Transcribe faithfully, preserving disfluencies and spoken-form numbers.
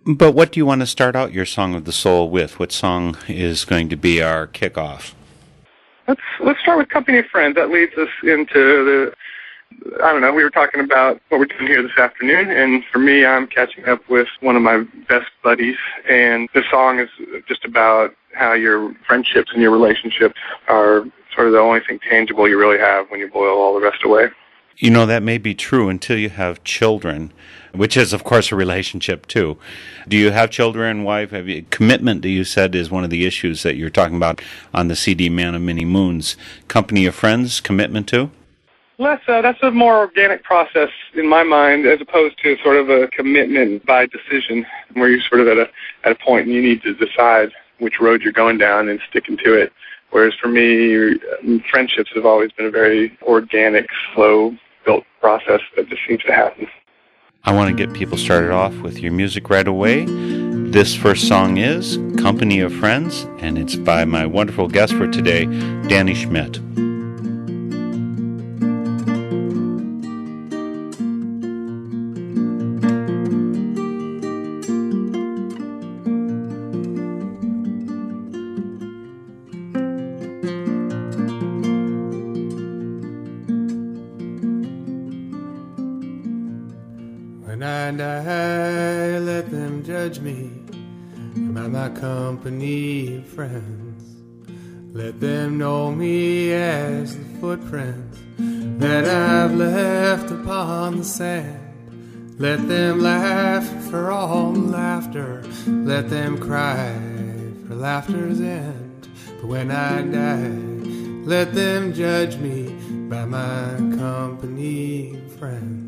But what do you want to start out your Song of the Soul with? What song is going to be our kickoff? Let's let's start with Company of Friends. That leads us into the, I don't know, we were talking about what we're doing here this afternoon, and for me, I'm catching up with one of my best buddies, and the song is just about how your friendships and your relationships are sort of the only thing tangible you really have when you boil all the rest away. You know, that may be true until you have children, which is, of course, a relationship, too. Do you have children, wife? Have you, commitment, that you said, is one of the issues that you're talking about on the C D Man of Many Moons. Company of friends, commitment, too? Less, uh, that's a more organic process in my mind, as opposed to sort of a commitment by decision, where you're sort of at a at a point and you need to decide which road you're going down and sticking to it. Whereas for me, friendships have always been a very organic, slow-built process that just seems to happen. I want to get people started off with your music right away. This first song is Company of Friends, and it's by my wonderful guest for today, Danny Schmidt. When I die, let them judge me by my company of friends. Let them know me as the footprints that I've left upon the sand. Let them laugh for all laughter. Let them cry for laughter's end. But when I die, let them judge me by my company of friends.